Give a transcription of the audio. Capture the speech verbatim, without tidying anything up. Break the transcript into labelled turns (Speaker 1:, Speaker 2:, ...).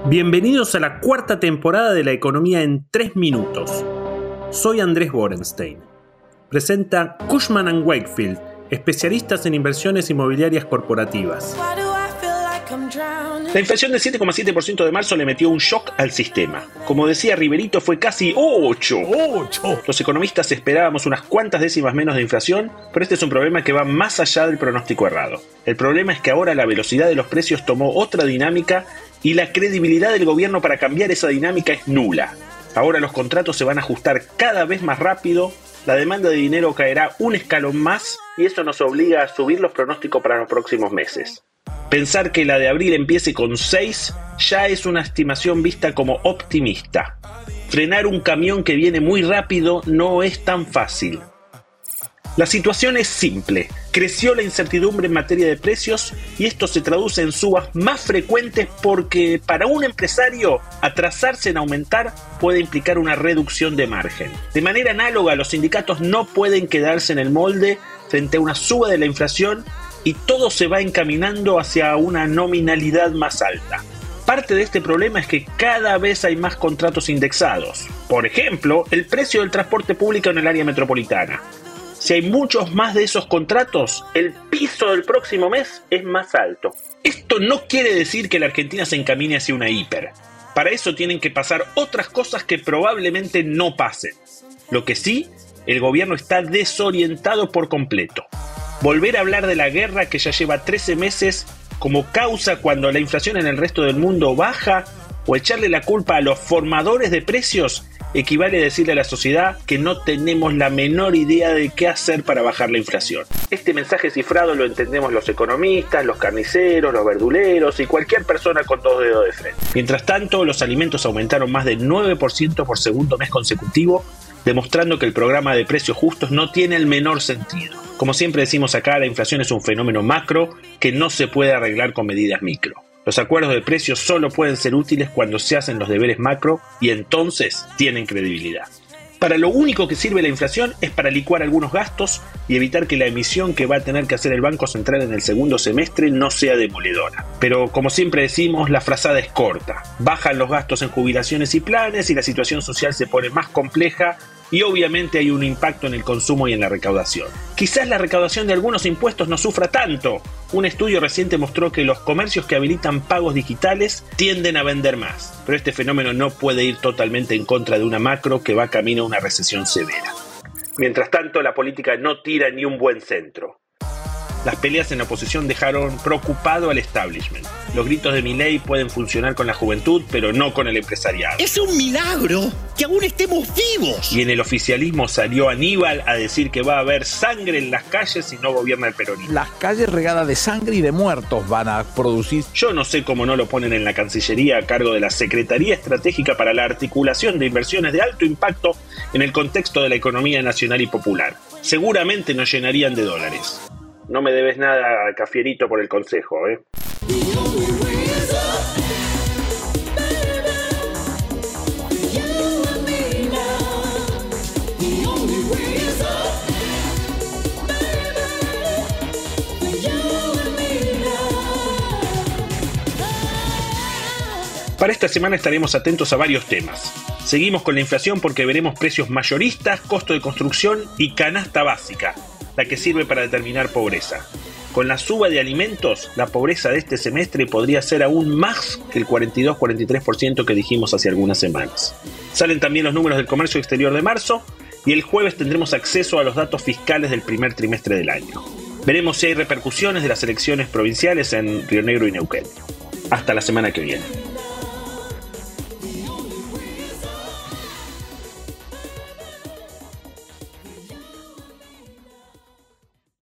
Speaker 1: Bienvenidos a la cuarta temporada de La Economía en tres minutos. Soy Andrés Borenstein. Presenta Cushman and Wakefield, especialistas en inversiones inmobiliarias corporativas. La inflación del siete coma siete por ciento de marzo le metió un shock al sistema. Como decía Riverito, fue casi ocho. ocho. Los economistas esperábamos unas cuantas décimas menos de inflación, pero este es un problema que va más allá del pronóstico errado. El problema es que ahora la velocidad de los precios tomó otra dinámica y la credibilidad del gobierno para cambiar esa dinámica es nula. Ahora los contratos se van a ajustar cada vez más rápido, la demanda de dinero caerá un escalón más y eso nos obliga a subir los pronósticos para los próximos meses. Pensar que la de abril empiece con seis ya es una estimación vista como optimista. Frenar un camión que viene muy rápido no es tan fácil. La situación es simple. Creció la incertidumbre en materia de precios y esto se traduce en subas más frecuentes porque para un empresario atrasarse en aumentar puede implicar una reducción de margen. De manera análoga, los sindicatos no pueden quedarse en el molde frente a una suba de la inflación y todo se va encaminando hacia una nominalidad más alta. Parte de este problema es que cada vez hay más contratos indexados. Por ejemplo, el precio del transporte público en el área metropolitana. Si hay muchos más de esos contratos, el piso del próximo mes es más alto. Esto no quiere decir que la Argentina se encamine hacia una hiper. Para eso tienen que pasar otras cosas que probablemente no pasen. Lo que sí, el gobierno está desorientado por completo. Volver a hablar de la guerra que ya lleva trece meses como causa cuando la inflación en el resto del mundo baja o echarle la culpa a los formadores de precios equivale a decirle a la sociedad que no tenemos la menor idea de qué hacer para bajar la inflación. Este mensaje cifrado lo entendemos los economistas, los carniceros, los verduleros y cualquier persona con dos dedos de frente. Mientras tanto, los alimentos aumentaron más del nueve por ciento por segundo mes consecutivo, demostrando que el programa de precios justos no tiene el menor sentido. Como siempre decimos acá, la inflación es un fenómeno macro que no se puede arreglar con medidas micro. Los acuerdos de precios solo pueden ser útiles cuando se hacen los deberes macro y entonces tienen credibilidad. Para lo único que sirve la inflación es para licuar algunos gastos y evitar que la emisión que va a tener que hacer el Banco Central en el segundo semestre no sea demoledora. Pero como siempre decimos, la frazada es corta. Bajan los gastos en jubilaciones y planes y la situación social se pone más compleja y obviamente hay un impacto en el consumo y en la recaudación. Quizás la recaudación de algunos impuestos no sufra tanto. Un estudio reciente mostró que los comercios que habilitan pagos digitales tienden a vender más. Pero este fenómeno no puede ir totalmente en contra de una macro que va camino a una recesión severa. Mientras tanto, la política no tira ni un buen centro. Las peleas en la oposición dejaron preocupado al establishment. Los gritos de Milei pueden funcionar con la juventud, pero no con el empresariado.
Speaker 2: ¡Es un milagro que aún estemos vivos!
Speaker 1: Y en el oficialismo salió Aníbal a decir que va a haber sangre en las calles si no gobierna el peronismo.
Speaker 3: Las calles regadas de sangre y de muertos van a producir.
Speaker 1: Yo no sé cómo no lo ponen en la Cancillería a cargo de la Secretaría Estratégica para la Articulación de Inversiones de Alto Impacto en el contexto de la economía nacional y popular. Seguramente nos llenarían de dólares. No me debes nada, Cafierito, por el consejo, ¿eh? Para esta semana estaremos atentos a varios temas. Seguimos con la inflación porque veremos precios mayoristas, costo de construcción y canasta básica, la que sirve para determinar pobreza. Con la suba de alimentos, la pobreza de este semestre podría ser aún más que el cuarenta y dos a cuarenta y tres por ciento que dijimos hace algunas semanas. Salen también los números del comercio exterior de marzo y el jueves tendremos acceso a los datos fiscales del primer trimestre del año. Veremos si hay repercusiones de las elecciones provinciales en Río Negro y Neuquén. Hasta la semana que viene.